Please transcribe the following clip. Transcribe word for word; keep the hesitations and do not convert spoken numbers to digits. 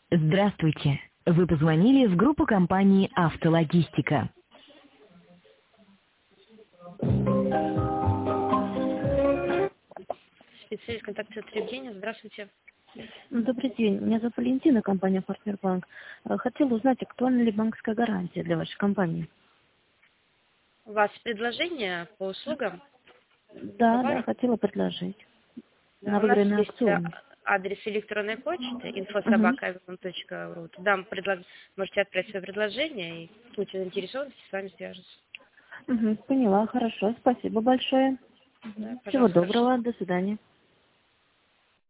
Здравствуйте. Вы позвонили в группу компании «Автологистика». Специалист контакт-центр Евгения. Здравствуйте. Добрый день. Меня зовут Валентина, компания «Партнербанк». Э, Хотела узнать, актуальна ли банковская гарантия для вашей компании? У вас предложение по услугам? Да, да, Товаров? хотела предложить. Да, На у нас выигранный есть э, аукцион. адрес электронной почты Угу. инфо-собака точка ру. Туда предлаг- можете отправить свое предложение, и в случае заинтересованности с вами свяжутся. Угу, поняла, хорошо. Спасибо большое. Да, Всего пожалуйста, хорошо. доброго, до свидания.